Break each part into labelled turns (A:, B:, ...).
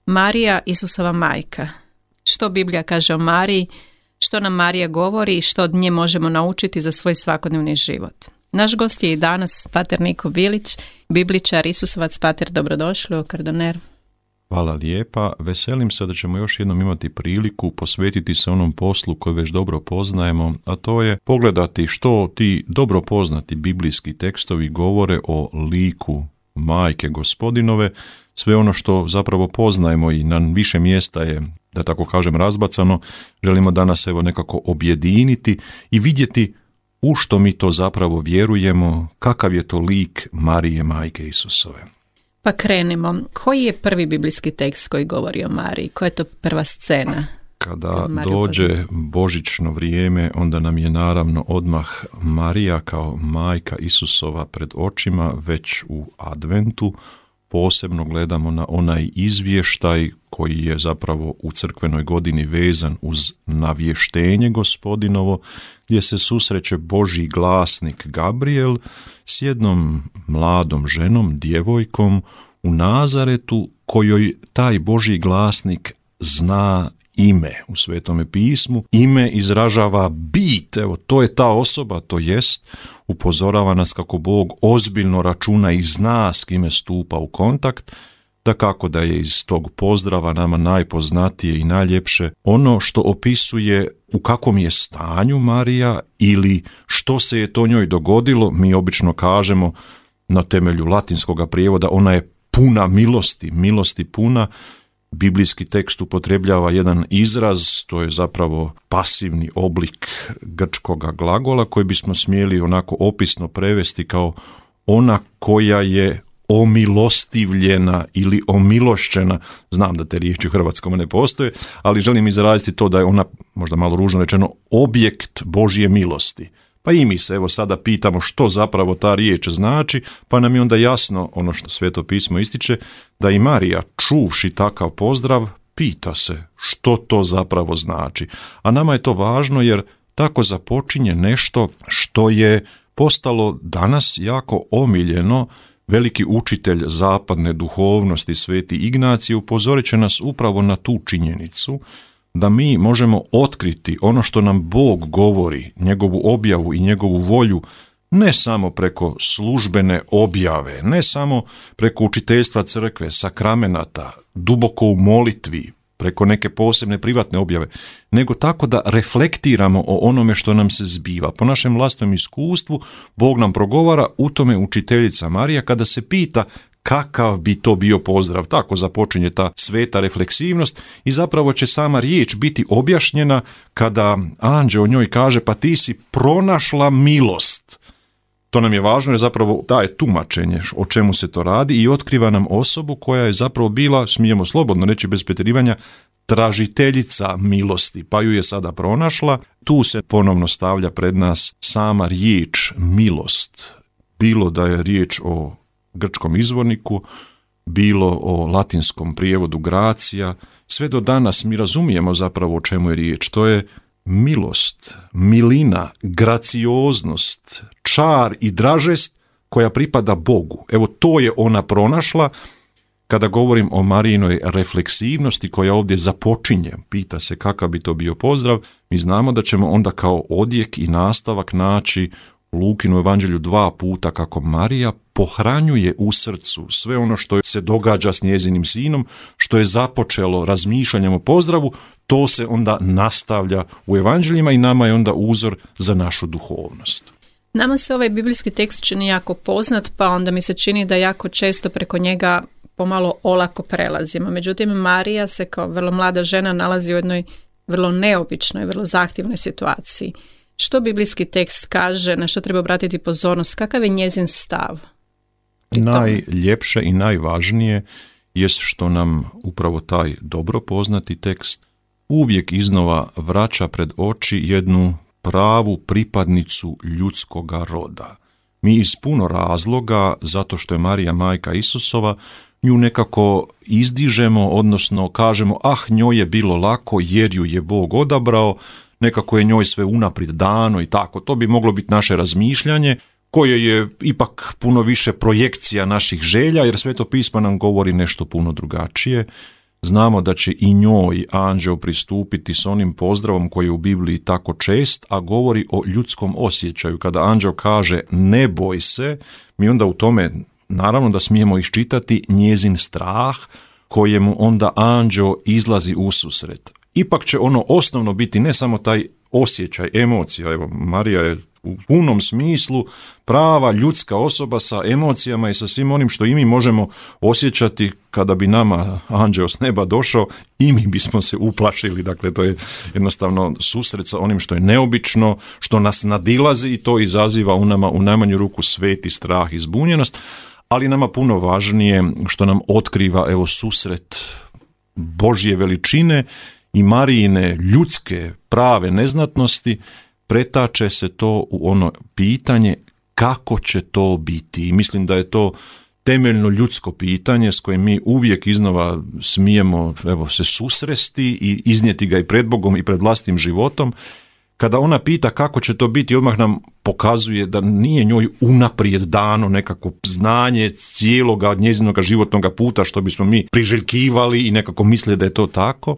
A: Marija, Isusova majka. Što Biblija kaže o Mariji, što nam Marija govori i što od nje možemo naučiti za svoj svakodnevni život. Naš gost je i danas pater Niko Bilić, bibličar, Isusovac. Pater, dobrodošli u Kardoner.
B: Hvala lijepa. Veselim se da ćemo još jednom imati priliku posvetiti se onom poslu koji već dobro poznajemo, a to je pogledati što ti dobro poznati biblijski tekstovi govore o liku Majke Gospodinove. Sve ono što zapravo poznajemo i na više mjesta je, da tako kažem, razbacano, želimo danas evo nekako objediniti i vidjeti u što mi to zapravo vjerujemo, kakav je to lik Marije, majke Isusove.
A: Pa krenimo. Koji je prvi biblijski tekst koji govori o Mariji? Koja je to prva scena?
B: Kada dođe božićno vrijeme, onda nam je naravno odmah Marija kao majka Isusova pred očima, već u adventu. Posebno gledamo na onaj izvještaj koji je zapravo u crkvenoj godini vezan uz navještenje Gospodinovo, gdje se susreće Božji glasnik Gabriel s jednom mladom ženom, djevojkom u Nazaretu, kojoj taj Božji glasnik zna ime u Svetome pismu. Ime izražava bit, evo to je ta osoba, to jest upozorava nas kako Bog ozbiljno računa i zna s kime stupa u kontakt, dakako da je iz tog pozdrava nama najpoznatije i najljepše ono što opisuje u kakvom je stanju Marija ili što se je to njoj dogodilo. Mi obično kažemo na temelju latinskog prijevoda ona je puna milosti puna. Biblijski tekst upotrebljava jedan izraz, to je zapravo pasivni oblik grčkoga glagola koji bismo smjeli onako opisno prevesti kao ona koja je omilostivljena ili omilošćena. Znam da te riječi u hrvatskom ne postoje, ali želim izraziti to da je ona, možda malo ružno rečeno, objekt Božje milosti. Pa i mi se evo sada pitamo što zapravo ta riječ znači, pa nam je onda jasno ono što Sveto pismo ističe, da i Marija, čuvši takav pozdrav, pita se što to zapravo znači. A nama je to važno jer tako započinje nešto što je postalo danas jako omiljeno. Veliki učitelj zapadne duhovnosti, Sveti Ignacij, upozorit će nas upravo na tu činjenicu da mi možemo otkriti ono što nam Bog govori, njegovu objavu i njegovu volju, ne samo preko službene objave, ne samo preko učiteljstva crkve, sakramenata, duboko u molitvi, preko neke posebne privatne objave, nego tako da reflektiramo o onome što nam se zbiva. Po našem vlastnom iskustvu Bog nam progovara, u tome učiteljica Marija kada se pita kakav bi to bio pozdrav. Tako započinje ta sveta refleksivnost i zapravo će sama riječ biti objašnjena kada anđeo njoj kaže pa ti si pronašla milost. To nam je važno jer zapravo daje tumačenje o čemu se to radi i otkriva nam osobu koja je zapravo bila, smijemo slobodno reći bez pretjerivanja, tražiteljica milosti, pa ju je sada pronašla. Tu se ponovno stavlja pred nas sama riječ milost. Bilo da je riječ o grčkom izvorniku, bilo o latinskom prijevodu gracia, sve do danas mi razumijemo zapravo o čemu je riječ. To je milost, milina, gracioznost, čar i dražest koja pripada Bogu. Evo to je ona pronašla. Kada govorim o Marijinoj refleksivnosti koja ovdje započinje, pita se kakav bi to bio pozdrav, mi znamo da ćemo onda kao odjek i nastavak naći u Lukinu evanđelju 2 puta kako Marija pohranjuje u srcu sve ono što se događa s njezinim sinom, što je započelo razmišljanjem o pozdravu, to se onda nastavlja u evanđeljima i nama je onda uzor za našu duhovnost.
A: Nama se ovaj biblijski tekst čini jako poznat, pa onda mi se čini da jako često preko njega pomalo olako prelazimo. Međutim, Marija se kao vrlo mlada žena nalazi u jednoj vrlo neobičnoj, vrlo zahtjevnoj situaciji. Što biblijski tekst kaže, na što treba obratiti pozornost, kakav je njezin stav?
B: Najljepše i najvažnije jest što nam upravo taj dobro poznati tekst uvijek iznova vraća pred oči jednu pravu pripadnicu ljudskoga roda. Mi iz puno razloga, zato što je Marija majka Isusova, nju nekako izdižemo, odnosno kažemo njoj je bilo lako jer ju je Bog odabrao, nekako je njoj sve unaprijed dano i tako. To bi moglo biti naše razmišljanje, koje je ipak puno više projekcija naših želja, jer Sveto pismo nam govori nešto puno drugačije. znamo da će i njoj anđeo pristupiti s onim pozdravom koji je u Bibliji tako čest, a govori o ljudskom osjećaju. Kada anđeo kaže ne boj se, mi onda u tome naravno da smijemo iščitati njezin strah kojemu onda anđeo izlazi u susret. Ipak će ono osnovno biti ne samo taj osjećaj, emocija. Evo, Marija je u punom smislu prava ljudska osoba sa emocijama i sa svim onim što i mi možemo osjećati. Kada bi nama anđeo s neba došao, i mi bismo se uplašili. Dakle, to je jednostavno susret sa onim što je neobično, što nas nadilazi i to izaziva u nama u najmanju ruku sveti strah i zbunjenost, ali nama puno važnije što nam otkriva evo susret Božje veličine i Marijine ljudske prave neznatnosti. Pretače se to u ono pitanje kako će to biti. I mislim da je to temeljno ljudsko pitanje s kojim mi uvijek iznova smijemo se susresti i iznijeti ga i pred Bogom i pred vlastitim životom. Kada ona pita kako će to biti, odmah nam pokazuje da nije njoj unaprijed dano nekako znanje cijeloga njezinoga životnog puta što bismo mi priželjkivali i nekako mislili da je to tako.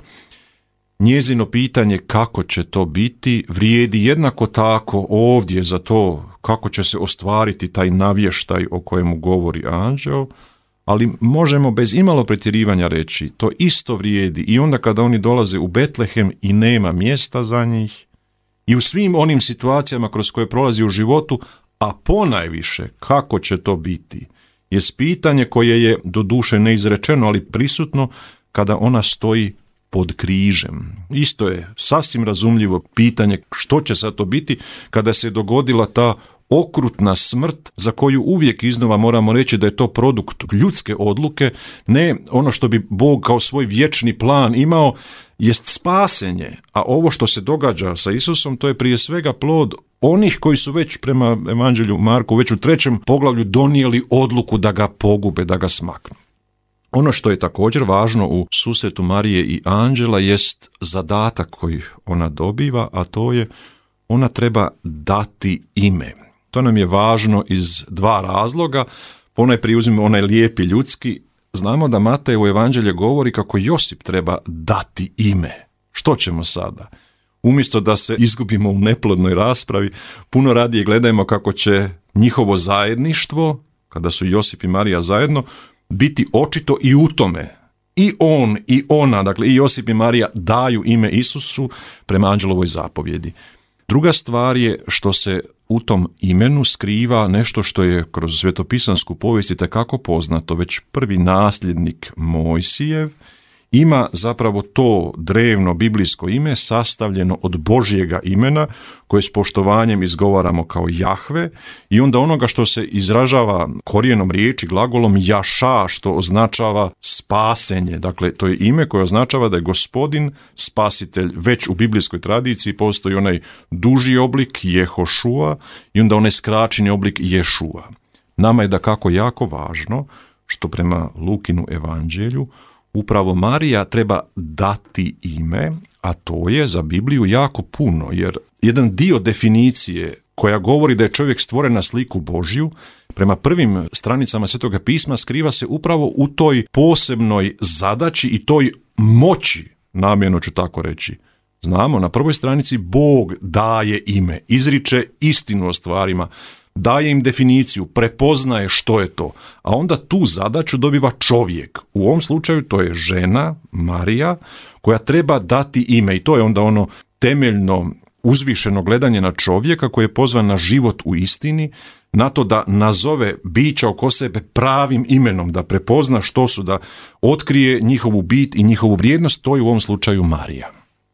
B: Njezino pitanje kako će to biti vrijedi jednako tako ovdje za to kako će se ostvariti taj navještaj o kojemu govori anđeo, ali možemo bez imalo pretjerivanja reći to isto vrijedi i onda kada oni dolaze u Betlehem i nema mjesta za njih i u svim onim situacijama kroz koje prolazi u životu, a ponajviše kako će to biti je pitanje koje je doduše neizrečeno, ali prisutno kada ona stoji pod križem. Isto je sasvim razumljivo pitanje što će sad to biti kada se dogodila ta okrutna smrt za koju uvijek iznova moramo reći da je to produkt ljudske odluke, ne ono što bi Bog kao svoj vječni plan imao jest spasenje, a ovo što se događa sa Isusom to je prije svega plod onih koji su već prema Evanđelju Marku već u 3. poglavlju donijeli odluku da ga pogube, da ga smaknu. Ono što je također važno u susretu Marije i anđela jest zadatak koji ona dobiva, a to je ona treba dati ime. To nam je važno iz dva razloga. Ponajprije uzmimo onaj lijepi ljudski. Znamo da Matej u Evanđelje govori kako Josip treba dati ime. Što ćemo sada? Umjesto da se izgubimo u neplodnoj raspravi, puno radije gledajmo kako će njihovo zajedništvo, kada su Josip i Marija zajedno, biti očito i u tome. I on i ona, dakle i Josip i Marija daju ime Isusu prema anđelovoj zapovjedi. Druga stvar je što se u tom imenu skriva nešto što je kroz svetopisansku povijest itekako poznato. Već prvi nasljednik Mojsijev ima zapravo to drevno biblijsko ime sastavljeno od Božjega imena koje s poštovanjem izgovaramo kao Jahve i onda onoga što se izražava korijenom riječi, glagolom jaša, što označava spasenje. Dakle, to je ime koje označava da je Gospodin spasitelj. Već u biblijskoj tradiciji postoji onaj duži oblik Jehošua i onda onaj skraćeni oblik Ješua. Nama je dakako jako važno što prema Lukinu evanđelju upravo Marija treba dati ime, a to je za Bibliju jako puno, jer jedan dio definicije koja govori da je čovjek stvoren na sliku Božju, prema prvim stranicama Svetoga pisma skriva se upravo u toj posebnoj zadaći i toj moći, namjerno ću tako reći. Znamo, na prvoj stranici Bog daje ime, izriče istinu o stvarima, daje im definiciju, prepoznaje što je to, a onda tu zadaću dobiva čovjek. U ovom slučaju to je žena, Marija, koja treba dati ime i to je onda ono temeljno uzvišeno gledanje na čovjeka koji je pozvan na život u istini, na to da nazove bića oko sebe pravim imenom, da prepozna što su, da otkrije njihovu bit i njihovu vrijednost, to je u ovom slučaju Marija.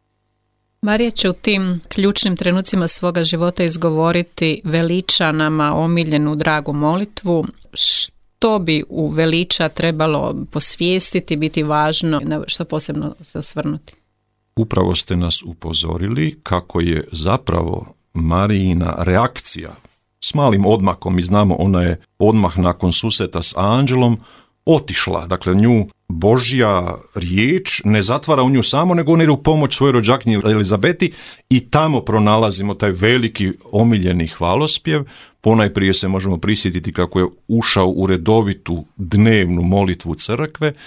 A: Marija će u tim ključnim trenucima svoga života izgovoriti veliča nama omiljenu dragu molitvu. Što bi u veliča trebalo posvijestiti, biti važno, na što posebno se osvrnuti?
B: Upravo ste nas upozorili kako je zapravo Marijina reakcija s malim odmakom, mi znamo ona je odmah nakon susreta s anđelom otišla, dakle nju Božja riječ ne zatvara u nju samo, nego ona ide u pomoć svojoj rođakinji Elizabeti i tamo pronalazimo taj veliki omiljeni hvalospjev. Ponajprije se možemo prisjetiti kako je ušao u redovitu dnevnu molitvu crkve,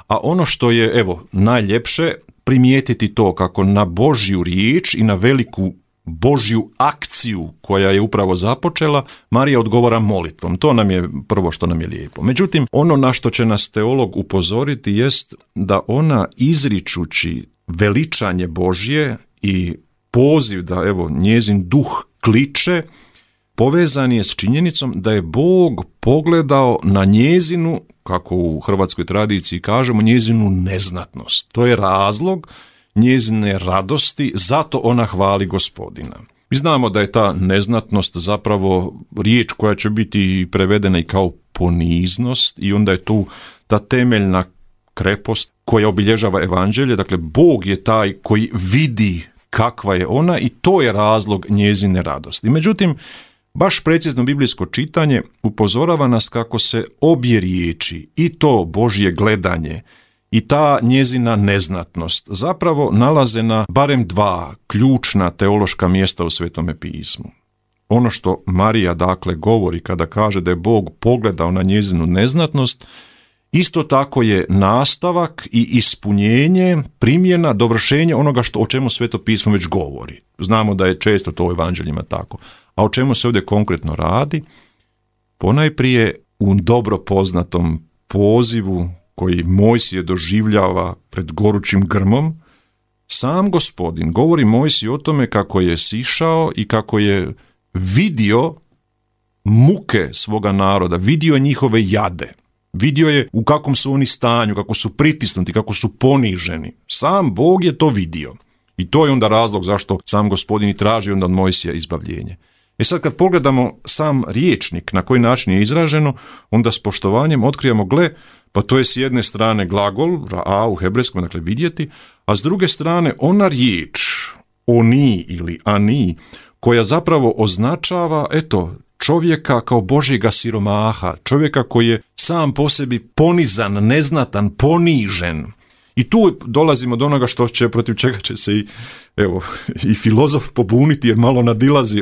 B: a ono što je najljepše, primijetiti to kako na Božju riječ i na veliku Božju akciju koja je upravo započela, Marija odgovara molitvom. To nam je prvo što nam je lijepo. Međutim, ono na što će nas teolog upozoriti jest da ona izričući veličanje Božje i poziv da njezin duh kliče, povezan je s činjenicom da je Bog pogledao na njezinu, kako u hrvatskoj tradiciji kažemo, njezinu neznatnost. To je razlog njezine radosti, zato ona hvali Gospodina. Mi znamo da je ta neznatnost zapravo riječ koja će biti prevedena i kao poniznost i onda je tu ta temeljna krepost koja obilježava evanđelje. Dakle, Bog je taj koji vidi kakva je ona i to je razlog njezine radosti. Međutim, baš precizno biblijsko čitanje upozorava nas kako se obje riječi, i to Božje gledanje i ta njezina neznatnost, zapravo nalaze na barem dva ključna teološka mjesta u Svetome pismu. Ono što Marija dakle govori kada kaže da je Bog pogledao na njezinu neznatnost, isto tako je nastavak i ispunjenje, primjena, dovršenje onoga o čemu Sveto pismo već govori. Znamo da je često to u evanđeljima tako. A o čemu se ovdje konkretno radi? Ponajprije u dobro poznatom pozivu koji Mojsije doživljava pred gorućim grmom, sam Gospodin govori Mojsiji o tome kako je sišao i kako je vidio muke svoga naroda, vidio njihove jade, vidio je u kakvom su oni stanju, kako su pritisnuti, kako su poniženi. Sam Bog je to vidio. I to je onda razlog zašto sam Gospodin i traži onda od Mojsija izbavljenje. Sad kad pogledamo sam riječnik na koji način je izraženo, onda s poštovanjem otkrijemo, pa to je s jedne strane glagol, ra'a u hebrejskom, dakle vidjeti, a s druge strane ona riječ, oni ili ani, koja zapravo označava, čovjeka kao Božjega siromaha, čovjeka koji je sam po sebi ponizan, neznatan, ponižen. I tu dolazimo do onoga protiv čega će se i filozof pobuniti, jer malo nadilazi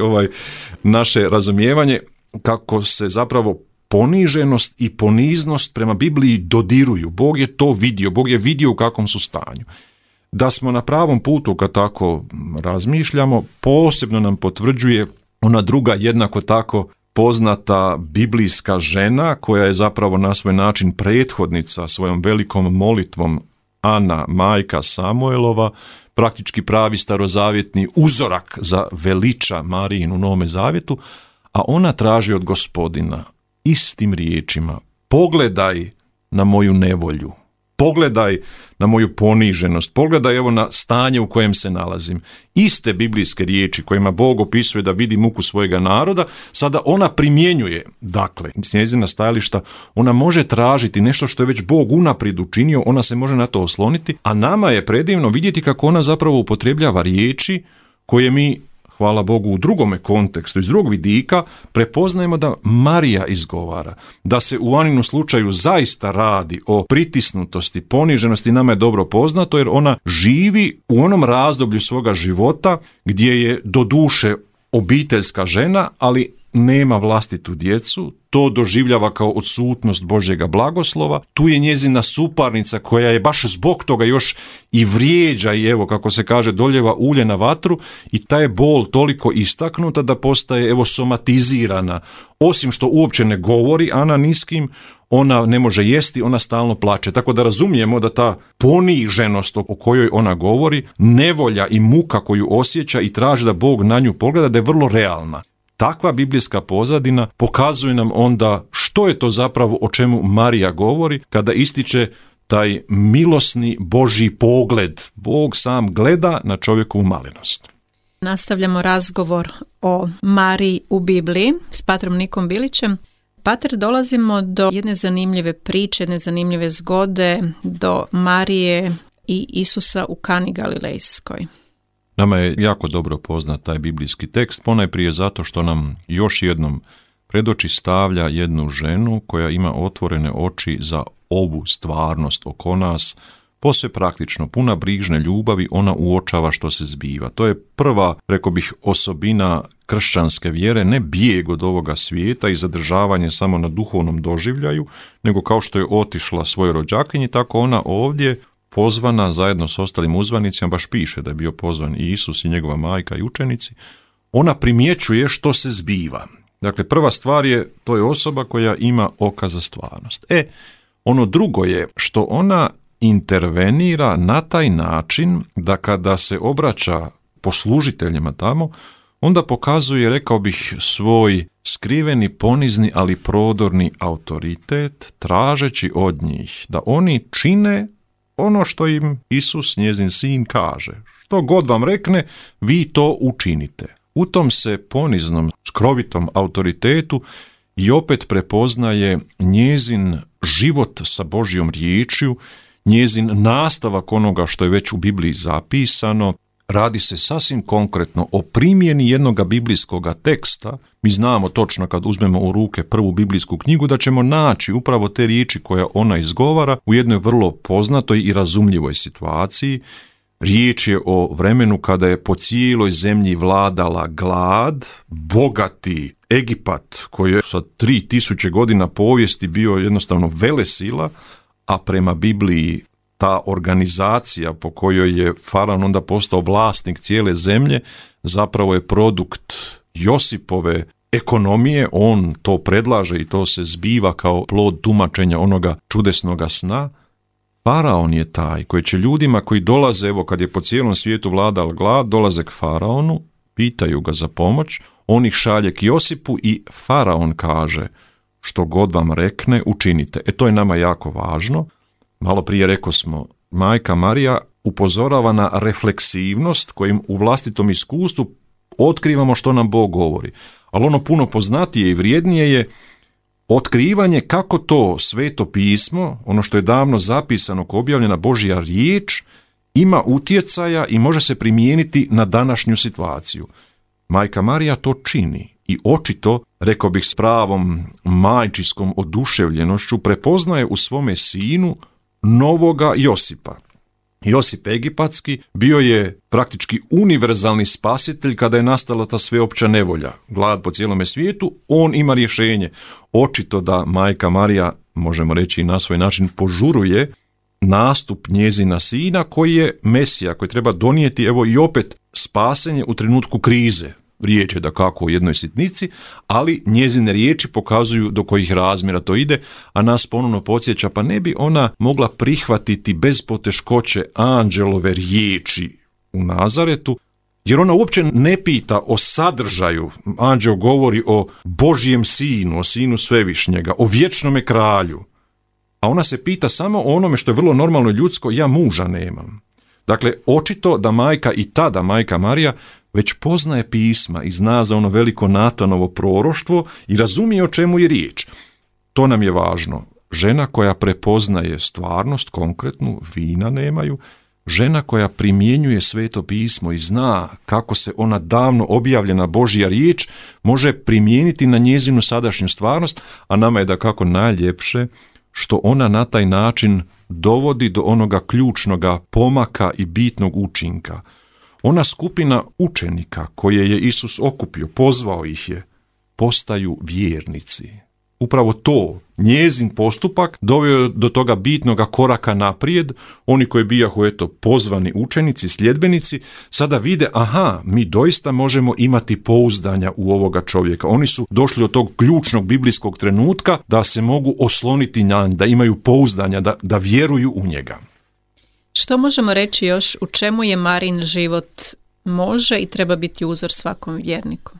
B: naše razumijevanje, kako se zapravo poniženost i poniznost prema Bibliji dodiruju. Bog je to vidio, Bog je vidio u kakvom su stanju. Da smo na pravom putu kad tako razmišljamo, posebno nam potvrđuje ona druga jednako tako poznata biblijska žena koja je zapravo na svoj način prethodnica svojom velikom molitvom, Ana, majka Samuelova, praktički pravi starozavjetni uzorak za veliča Marijin u Novome zavjetu, a ona traži od Gospodina istim riječima: pogledaj na moju nevolju, pogledaj na moju poniženost, pogledaj na stanje u kojem se nalazim. Iste biblijske riječi kojima Bog opisuje da vidi muku svojega naroda, sada ona primjenjuje. Dakle, s njezina stajališta ona može tražiti nešto što je već Bog unaprijed učinio, ona se može na to osloniti, a nama je predivno vidjeti kako ona zapravo upotrebljava riječi koje mi, hvala Bogu, u drugome kontekstu, iz drugog vidika, prepoznajemo da Marija izgovara. Da se u Aninu slučaju zaista radi o pritisnutosti, poniženosti, nama je dobro poznato, jer ona živi u onom razdoblju svoga života gdje je doduše obiteljska žena, ali nema vlastitu djecu, to doživljava kao odsutnost Božjega blagoslova. Tu je njezina suparnica koja je baš zbog toga još i vrijeđa i kako se kaže doljeva ulje na vatru, i ta je bol toliko istaknuta da postaje somatizirana. Osim što uopće ne govori Ana ni s kim, ona ne može jesti, ona stalno plače. Tako da razumijemo da ta poniženost o kojoj ona govori, nevolja i muka koju osjeća i traži da Bog na nju pogleda, da je vrlo realna. Takva biblijska pozadina pokazuje nam onda što je to zapravo o čemu Marija govori kada ističe taj milosni Božji pogled. Bog sam gleda na čovjekovu malenost.
A: Nastavljamo razgovor o Mariji u Bibliji s patrom Nikom Bilićem. Pater, dolazimo do jedne zanimljive priče, jedne zanimljive zgode, do Marije i Isusa u Kani Galilejskoj.
B: Nama je jako dobro poznat taj biblijski tekst, ponajprije zato što nam još jednom pred oči stavlja jednu ženu koja ima otvorene oči za ovu stvarnost oko nas, posve praktično, puna brižne ljubavi, ona uočava što se zbiva. To je prva, rekao bih, osobina kršćanske vjere, ne bijeg od ovoga svijeta i zadržavanje samo na duhovnom doživljaju, nego kao što je otišla svojoj rođakinji, tako ona ovdje pozvana zajedno s ostalim uzvanicima, baš piše da je bio pozvan i Isus i njegova majka i učenici, ona primjećuje što se zbiva. Dakle, prva stvar je, to je osoba koja ima oka za stvarnost. Ono drugo je što ona intervenira na taj način da kada se obraća poslužiteljima tamo, onda pokazuje, rekao bih, svoj skriveni, ponizni, ali prodorni autoritet, tražeći od njih da oni čine ono što im Isus, njezin sin, kaže. Što god vam rekne, vi to učinite. U tom se poniznom, skrovitom autoritetu i opet prepoznaje njezin život sa Božjom riječju, njezin nastavak onoga što je već u Bibliji zapisano. Radi se sasvim konkretno o primjeni jednoga biblijskoga teksta. Mi znamo točno kad uzmemo u ruke prvu biblijsku knjigu da ćemo naći upravo te riječi koje ona izgovara u jednoj vrlo poznatoj i razumljivoj situaciji. Riječ je o vremenu kada je po cijeloj zemlji vladala glad, bogati Egipat koji je sa 3000 godina povijesti bio jednostavno velesila, a prema Bibliji ta organizacija po kojoj je faraon onda postao vlasnik cijele zemlje zapravo je produkt Josipove ekonomije, on to predlaže i to se zbiva kao plod tumačenja onoga čudesnoga sna. Faraon je taj koji će ljudima koji dolaze, evo kad je po cijelom svijetu vladal glad, dolaze k faraonu, pitaju ga za pomoć, on ih šalje k Josipu i faraon kaže što god vam rekne učinite. To je nama jako važno. Malo prije rekao smo, majka Marija upozorava na refleksivnost kojim u vlastitom iskustvu otkrivamo što nam Bog govori. Ali ono puno poznatije i vrijednije je otkrivanje kako to Sveto pismo, ono što je davno zapisano kao objavljena Božja riječ, ima utjecaja i može se primijeniti na današnju situaciju. Majka Marija to čini i očito, rekao bih s pravom majčiskom oduševljenošću, prepoznaje u svome sinu novoga Josipa. Josip Egipatski bio je praktički univerzalni spasitelj kada je nastala ta sveopća nevolja, glad po cijelome svijetu, on ima rješenje. Očito da majka Marija, možemo reći i na svoj način, požuruje nastup njezina sina koji je Mesija, koji treba donijeti evo i opet spasenje u trenutku krize. Riječ je dakako o jednoj sitnici, ali njezine riječi pokazuju do kojih razmjera to ide, a nas ponovno podsjeća, pa ne bi ona mogla prihvatiti bez poteškoće anđelove riječi u Nazaretu, jer ona uopće ne pita o sadržaju. Anđeo govori o Božjem sinu, o sinu svevišnjega, o vječnome kralju, a ona se pita samo o onome što je vrlo normalno ljudsko, ja muža nemam. Dakle, očito da majka i tada majka Marija već poznaje pisma i zna za ono veliko Natanovo proroštvo i razumije o čemu je riječ. To nam je važno. Žena koja prepoznaje stvarnost konkretnu, vina nemaju, žena koja primjenjuje Sveto pismo i zna kako se ona davno objavljena Božja riječ može primijeniti na njezinu sadašnju stvarnost, a nama je dakako najljepše što ona na taj način dovodi do onoga ključnoga pomaka i bitnog učinka. Ona skupina učenika koje je Isus okupio, pozvao ih je, postaju vjernici. Upravo to, njezin postupak, doveo do toga bitnoga koraka naprijed. Oni koji bijahu pozvani učenici, sljedbenici, sada vide, mi doista možemo imati pouzdanja u ovoga čovjeka. Oni su došli do tog ključnog biblijskog trenutka da se mogu osloniti na njega, da imaju pouzdanja, da vjeruju u njega.
A: Što možemo reći još u čemu je Marin život može i treba biti uzor svakom vjerniku?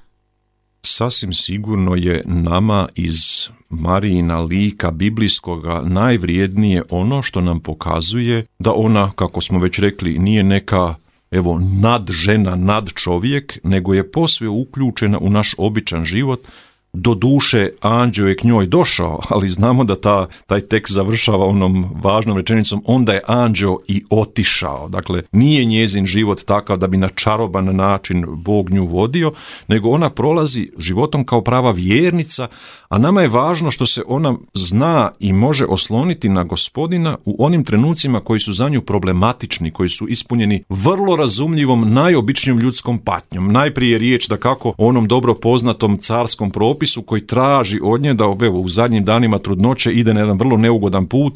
B: Sasvim sigurno je nama iz Marijina lika biblijskoga najvrijednije ono što nam pokazuje da ona, kako smo već rekli, nije neka nad žena, nad čovjek, nego je posve uključena u naš običan život do duše anđeo je k njoj došao, ali znamo da taj tekst završava onom važnom rečenicom, onda je anđeo i otišao. Dakle, nije njezin život takav da bi na čaroban način Bog nju vodio, nego ona prolazi životom kao prava vjernica, a nama je važno što se ona zna i može osloniti na Gospodina u onim trenucima koji su za nju problematični, koji su ispunjeni vrlo razumljivom, najobičnijom ljudskom patnjom. Najprije je riječ da kako o onom dobro poznatom carskom propisu koji traži od nje da u zadnjim danima trudnoće ide na jedan vrlo neugodan put,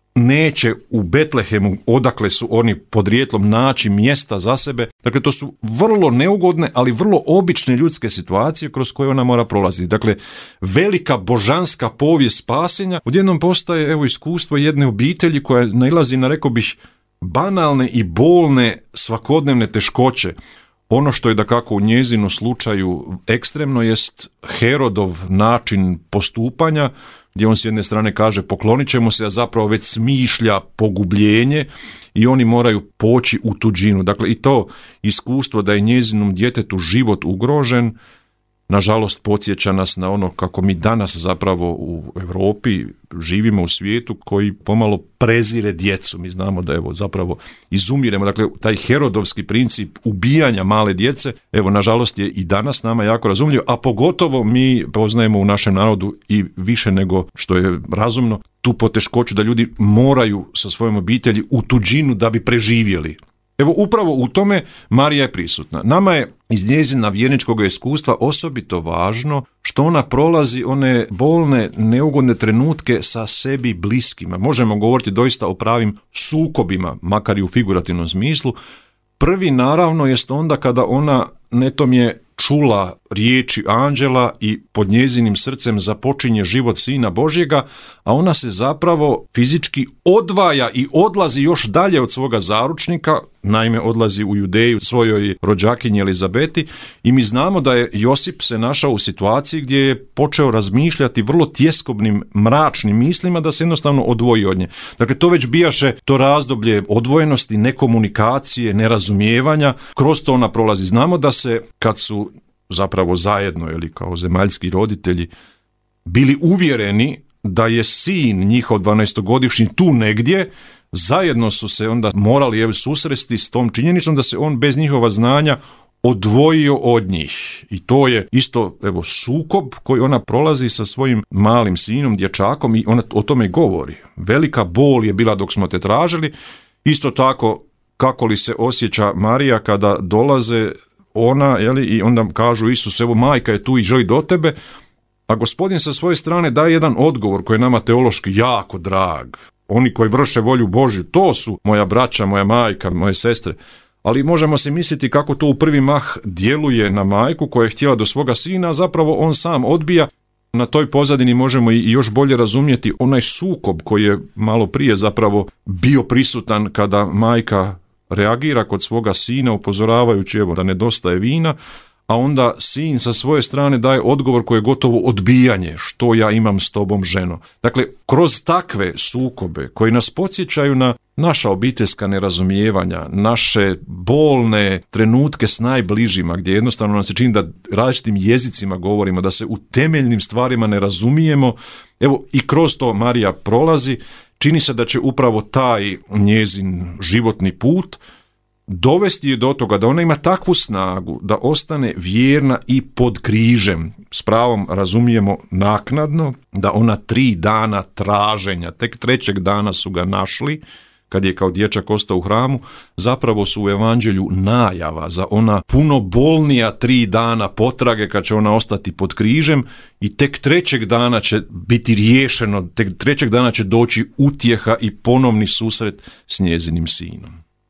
B: neće u Betlehemu, odakle su oni podrijetlom, naći mjesta za sebe. Dakle, to su vrlo neugodne, ali vrlo obične ljudske situacije kroz koje ona mora prolaziti. Dakle, velika božanska povijest spasenja odjednom postaje iskustvo jedne obitelji koja nailazi na, rekao bih, banalne i bolne svakodnevne teškoće. Ono što je dakako u njezinu slučaju ekstremno jest Herodov način postupanja, gdje on s jedne strane kaže poklonit ćemo se, a zapravo već smišlja pogubljenje i oni moraju poći u tuđinu. Dakle, i to iskustvo da je njezinom djetetu život ugrožen, nažalost podsjeća nas na ono kako mi danas zapravo u Europi živimo u svijetu koji pomalo prezire djecu. Mi znamo da zapravo izumiremo. Dakle, taj herodovski princip ubijanja male djece, nažalost je i danas nama jako razumljiv, a pogotovo mi poznajemo u našem narodu i više nego što je razumno tu poteškoću da ljudi moraju sa svojom obitelji u tuđinu da bi preživjeli. Upravo u tome Marija je prisutna. Nama je iz njezina vjerničkog iskustva osobito važno što ona prolazi one bolne, neugodne trenutke sa sebi bliskima. Možemo govoriti doista o pravim sukobima, makar i u figurativnom smislu. Prvi naravno jest onda kada ona netom je čula riječi anđela i pod njezinim srcem započinje život Sina Božjega, a ona se zapravo fizički odvaja i odlazi još dalje od svoga zaručnika, naime odlazi u Judeju svojoj rođakinji Elizabeti, i mi znamo da je Josip se našao u situaciji gdje je počeo razmišljati vrlo tjeskobnim, mračnim mislima da se jednostavno odvoji od nje. Dakle, to već bijaše to razdoblje odvojenosti, nekomunikacije, nerazumijevanja, kroz to ona prolazi. Znamo da se, kad su zapravo zajedno ili kao zemaljski roditelji bili uvjereni da je sin njihov 12-godišnji tu negdje, zajedno su se onda morali susresti s tom činjenicom da se on bez njihova znanja odvojio od njih. I to je isto sukob koji ona prolazi sa svojim malim sinom, dječakom, i ona o tome govori. Velika bol je bila dok smo te tražili. Isto tako kako li se osjeća Marija kada dolaze ona, i onda kažu Isus, majka je tu i želi do tebe, a Gospodin sa svoje strane daje jedan odgovor koji je nama teološki jako drag. Oni koji vrše volju Božju, to su moja braća, moja majka, moje sestre. Ali možemo se misliti kako to u prvi mah djeluje na majku koja je htjela do svoga sina, a zapravo on sam odbija. Na toj pozadini možemo i još bolje razumjeti onaj sukob koji je malo prije zapravo bio prisutan kada majka reagira kod svoga sina upozoravajući da nedostaje vina, a onda sin sa svoje strane daje odgovor koji je gotovo odbijanje, što ja imam s tobom, ženo. Dakle, kroz takve sukobe koji nas podsjećaju na naša obiteljska nerazumijevanja, naše bolne trenutke s najbližima, gdje jednostavno nam se čini da različitim jezicima govorimo, da se u temeljnim stvarima ne razumijemo, i kroz to Marija prolazi. Čini se da će upravo taj njezin životni put dovesti je do toga da ona ima takvu snagu da ostane vjerna i pod križem. S pravom razumijemo naknadno da ona 3 dana traženja, tek 3. dana su ga našli, kad je kao dječak ostao u hramu, zapravo su u evanđelju najava za ona puno bolnija 3 dana potrage kad će ona ostati pod križem, i tek 3. dana će biti riješeno, tek 3. dana će doći utjeha i ponovni susret s njezinim sinom.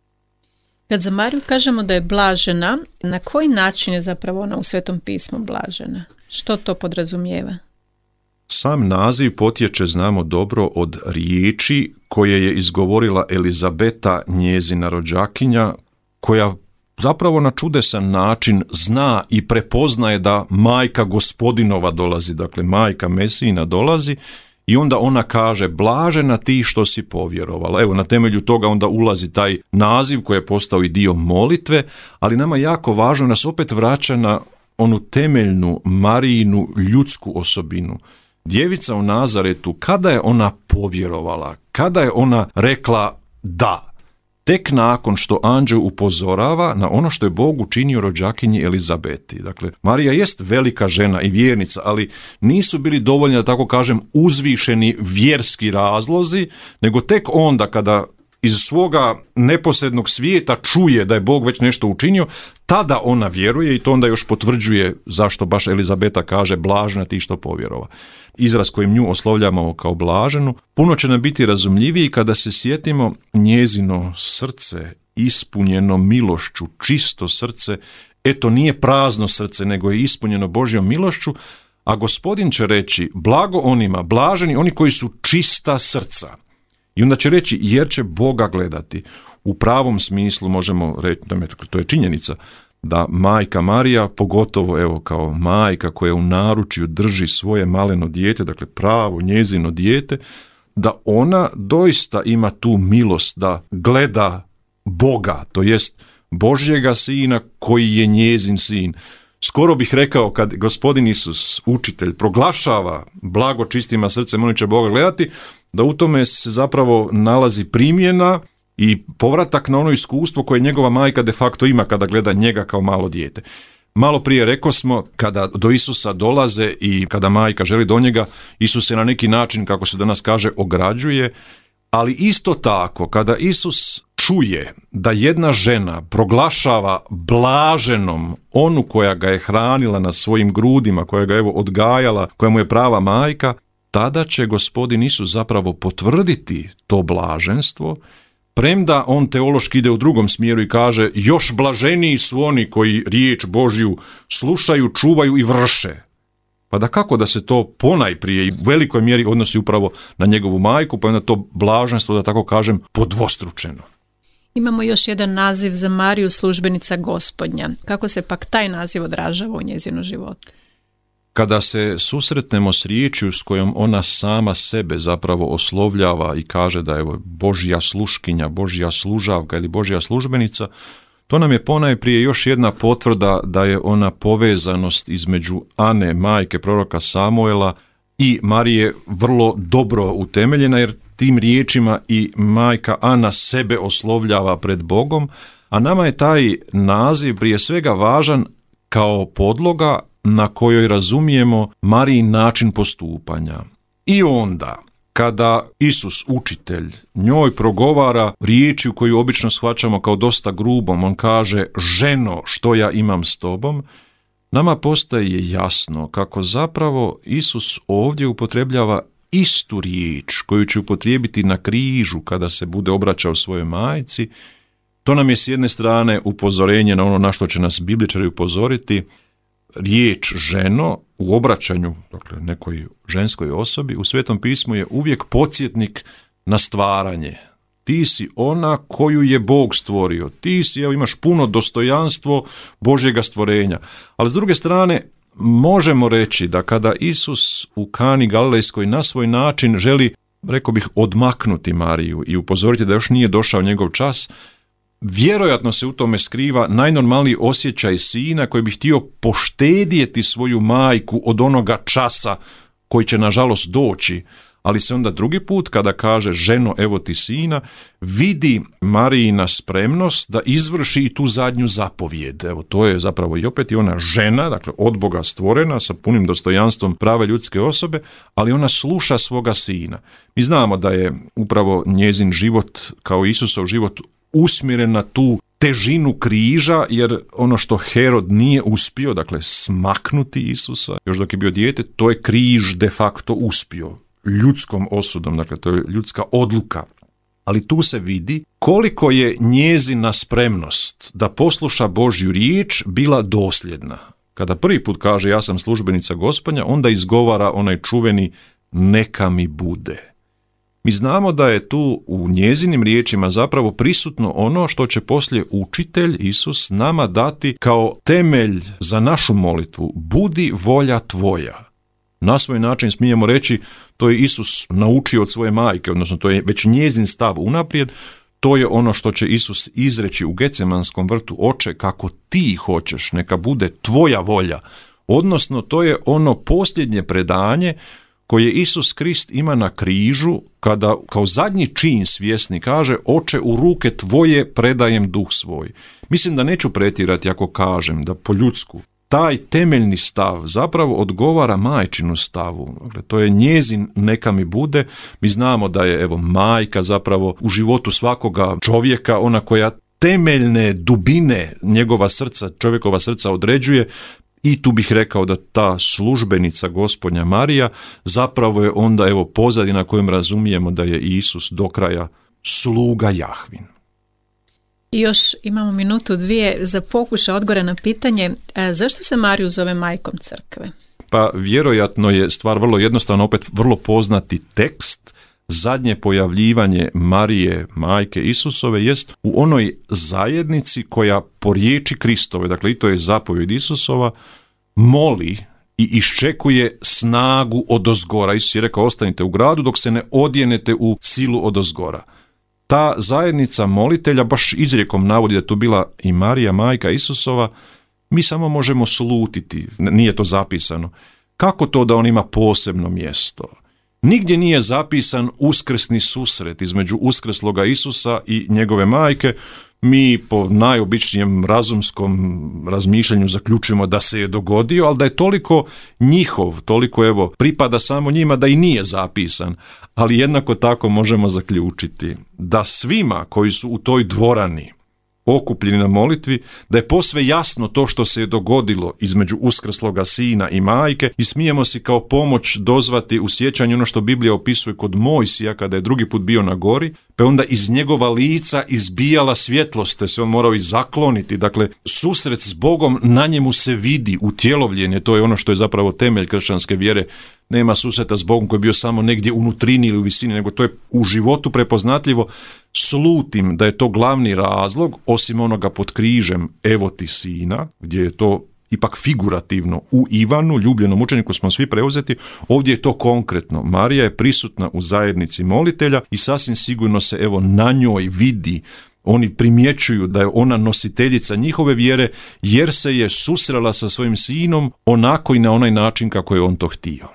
A: Kad za Mariju kažemo da je blažena, na koji način je zapravo ona u Svetom pismu blažena? Što to podrazumijeva?
B: Sam naziv potječe, znamo dobro, od riječi koje je izgovorila Elizabeta, njezina rođakinja, koja zapravo na čudesan način zna i prepoznaje da majka Gospodinova dolazi, dakle majka Mesijina dolazi, i onda ona kaže: blažena ti što si povjerovala. Na temelju toga onda ulazi taj naziv koji je postao i dio molitve, ali nama jako važno, nas opet vraća na onu temeljnu Marijinu ljudsku osobinu. Djevica u Nazaretu, kada je ona povjerovala, kada je ona rekla da? Tek nakon što anđeo upozorava na ono što je Bog učinio rođakinji Elizabeti. Dakle, Marija jest velika žena i vjernica, ali nisu bili dovoljni, da tako kažem, uzvišeni vjerski razlozi, nego tek onda kada iz svoga neposrednog svijeta čuje da je Bog već nešto učinio, tada ona vjeruje i to onda još potvrđuje zašto baš Elizabeta kaže blažena ti što povjerova. Izraz kojim nju oslovljamo kao blaženu, puno će nam biti razumljiviji kada se sjetimo njezino srce ispunjeno milošću, čisto srce, eto nije prazno srce, nego je ispunjeno Božjom milošću, a Gospodin će reći blago onima, blaženi oni koji su čista srca. I onda će reći jer će Boga gledati. U pravom smislu možemo reći, to je činjenica, da majka Marija, pogotovo evo kao majka koja u naručju drži svoje maleno dijete, dakle pravo njezino dijete, da ona doista ima tu milost da gleda Boga, to jest Božjega sina koji je njezin sin. Skoro bih rekao kad Gospodin Isus, učitelj, proglašava blago čistima srcem, oni će Boga gledati, da u tome se zapravo nalazi primjena i povratak na ono iskustvo koje njegova majka de facto ima kada gleda njega kao malo dijete. Malo prije rekao smo, kada do Isusa dolaze i kada majka želi do njega, Isus se na neki način, kako se danas kaže, ograđuje, ali isto tako, kada Isus čuje da jedna žena proglašava blaženom onu koja ga je hranila na svojim grudima, koja ga je odgajala, koja mu je prava majka, tada će Gospodin Isus zapravo potvrditi to blaženstvo, premda on teološki ide u drugom smjeru i kaže još blaženiji su oni koji riječ Božju slušaju, čuvaju i vrše. Pa da kako da se to ponajprije i u velikoj mjeri odnosi upravo na njegovu majku, pa je onda to blaženstvo, da tako kažem, podvostručeno.
A: Imamo još jedan naziv za Mariju, službenica Gospodnja. Kako se pak taj naziv odražava u njezinu životu?
B: Kada se susretnemo s riječju s kojom ona sama sebe zapravo oslovljava i kaže da je Božja sluškinja, Božja služavka ili Božja službenica, to nam je ponajprije još jedna potvrda da je ona povezanost između Ane, majke proroka Samuela, i Marije vrlo dobro utemeljena, jer tim riječima i majka Ana sebe oslovljava pred Bogom, a nama je taj naziv prije svega važan kao podloga na kojoj razumijemo Marijin način postupanja. I onda, kada Isus, učitelj, njoj progovara riječju koju obično shvaćamo kao dosta grubom, on kaže ženo što ja imam s tobom, nama postaje jasno kako zapravo Isus ovdje upotrebljava istu riječ koju će upotrijebiti na križu kada se bude obraćao svojoj majci. To nam je s jedne strane upozorenje na ono na što će nas bibličari upozoriti. Riječ ženo u obraćanju, dakle nekoj ženskoj osobi, u Svetom pismu je uvijek podsjetnik na stvaranje. Ti si ona koju je Bog stvorio. Ti si, evo, imaš puno dostojanstvo Božjega stvorenja. Ali s druge strane, možemo reći da kada Isus u Kani Galilejskoj na svoj način želi, rekao bih, odmaknuti Mariju i upozoriti da još nije došao njegov čas, vjerojatno se u tome skriva najnormalniji osjećaj sina koji bi htio poštedjeti svoju majku od onoga časa koji će nažalost doći, ali se onda drugi put kada kaže ženo evo ti sina, vidi Marijina spremnost da izvrši i tu zadnju zapovijed. Evo to je zapravo i opet i ona žena, dakle od Boga stvorena sa punim dostojanstvom prave ljudske osobe, ali ona sluša svoga sina. Mi znamo da je upravo njezin život kao Isusov život usmjeren na tu težinu križa, jer ono što Herod nije uspio, dakle smaknuti Isusa, još dok je bio dijete, to je križ de facto uspio ljudskom osudom, dakle to je ljudska odluka. Ali tu se vidi koliko je njezina spremnost da posluša Božju riječ bila dosljedna. Kada prvi put kaže ja sam službenica Gospodnja, onda izgovara onaj čuveni neka mi bude. Mi znamo da je tu u njezinim riječima zapravo prisutno ono što će poslije učitelj Isus nama dati kao temelj za našu molitvu. Budi volja tvoja. Na svoj način smijemo reći, to je Isus naučio od svoje majke, odnosno to je već njezin stav unaprijed, To je ono što će Isus izreći u Gecemanskom vrtu: Oče, kako ti hoćeš, neka bude tvoja volja. Odnosno, to je ono posljednje predanje koje Isus Krist ima na križu, kada kao zadnji čin svjesni kaže: Oče, u ruke tvoje predajem duh svoj. Mislim da neću pretjerati ako kažem da po ljudsku taj temeljni stav zapravo odgovara majčinu stavu. Dakle, to je njezin neka mi bude. Mi znamo da je majka zapravo u životu svakoga čovjeka ona koja temeljne dubine njegova srca, čovjekova srca određuje. I tu bih rekao da ta službenica Gospodnja Marija zapravo je onda pozadina kojom razumijemo da je Isus do kraja sluga Jahvin.
A: I još imamo minutu, dvije za pokušaj odgovora na pitanje zašto se Mariju zove majkom crkve?
B: Pa vjerojatno je stvar vrlo jednostavna, opet vrlo poznati tekst. Zadnje pojavljivanje Marije, majke Isusove, jest u onoj zajednici koja po riječi Kristove, dakle i to je zapovjed Isusova, moli i iščekuje snagu odozgora. Isus je rekao: ostanite u gradu dok se ne odjenete u silu odozgora. Ta zajednica molitelja baš izrijekom navodi da je tu bila i Marija, majka Isusova. Mi samo možemo slutiti, nije to zapisano. Kako to da on ima posebno mjesto? Nigdje nije zapisan uskrsni susret između uskrsloga Isusa i njegove majke. Mi po najobičnijem razumskom razmišljanju zaključujemo da se je dogodio, ali da je toliko njihov, toliko pripada samo njima da i nije zapisan. Ali jednako tako možemo zaključiti da svima koji su u toj dvorani okupljeni na molitvi, da je posve jasno to što se je dogodilo između uskrsloga sina i majke i smijemo si kao pomoć dozvati u sjećanju ono što Biblija opisuje kod Mojsija kada je drugi put bio na gori, pa onda iz njegova lica izbijala svjetlost, te se on morao i zakloniti. Dakle, susret s Bogom na njemu se vidi, utjelovljen je, to je ono što je zapravo temelj kršćanske vjere. Nema susreta s Bogom koji je bio samo negdje u nutrini ili u visini, nego to je u životu prepoznatljivo. Slutim da je to glavni razlog, osim onoga pod križem evo ti sina, gdje je to ipak figurativno u Ivanu, ljubljenom učeniku smo svi preuzeti, ovdje je to konkretno. Marija je prisutna u zajednici molitelja i sasvim sigurno se na njoj vidi, oni primjećuju da je ona nositeljica njihove vjere jer se je susrela sa svojim sinom onako i na onaj način kako je on to htio.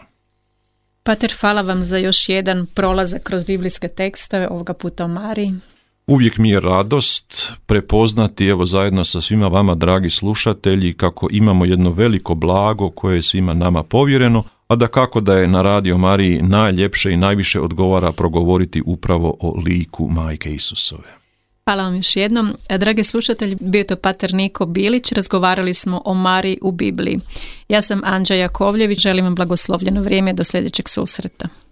A: Pater, hvala vam za još jedan prolazak kroz biblijske tekstove, ovoga puta o Mariji.
B: Uvijek mi je radost prepoznati, zajedno sa svima vama, dragi slušatelji, kako imamo jedno veliko blago koje je svima nama povjereno, a da kako da je na Radio Mariji najljepše i najviše odgovara progovoriti upravo o liku majke Isusove.
A: Hvala vam još jednom. Dragi slušatelji, bio je to pater Niko Bilić, razgovarali smo o Mariji u Bibliji. Ja sam Anđa Jakovljević, želim vam blagoslovljeno vrijeme do sljedećeg susreta.